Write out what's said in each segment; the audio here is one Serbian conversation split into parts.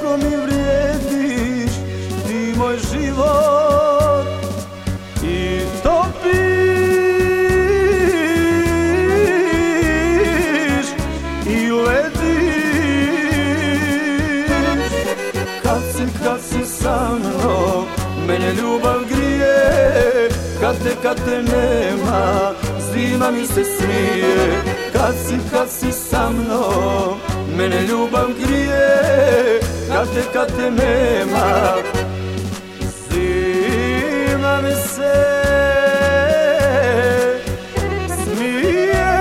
mnogo mi vrijediš, ti moj život i topiš i lediš. Kad si sa mnom, mene ljubav grije, kad te nema, zima mi se smije. Kad si sa mnom, mene ljubav grije, kad te nema, zima mi se smije.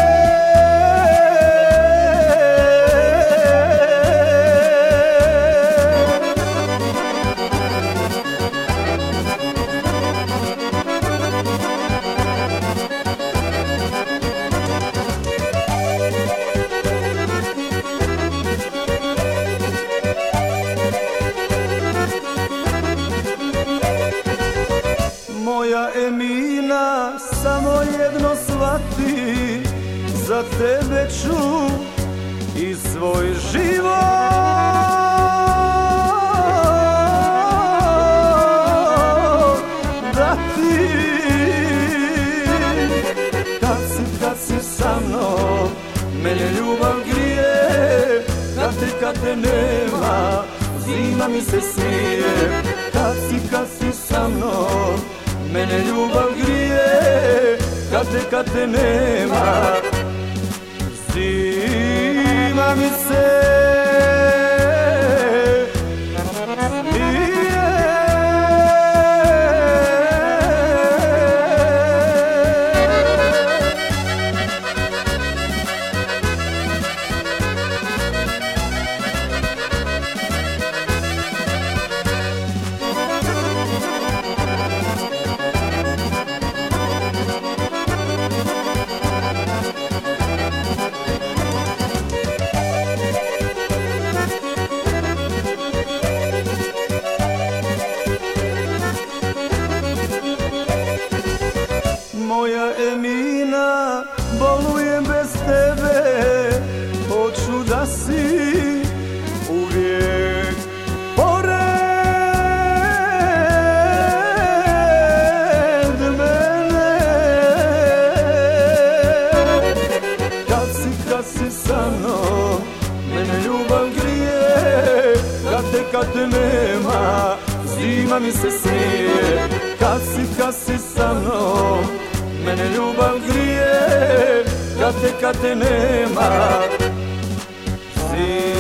Moja Emina, samo jedno shvati, za tebe ću i svoj život dati. Kad si sa mnom, mene ljubav grije, kad te nema, zima mi se smije. Kad si sa mnom, mene ljubav grije, kad te nema, zima mi se moja Emina, bolujem bez tebe, hoću da si uvijek pored mene. Kad si sa mnom, mene ljubav grije, kad te nema, zima mi se smije. Kad si sa mnom, mene ljubav grije, kad te nema,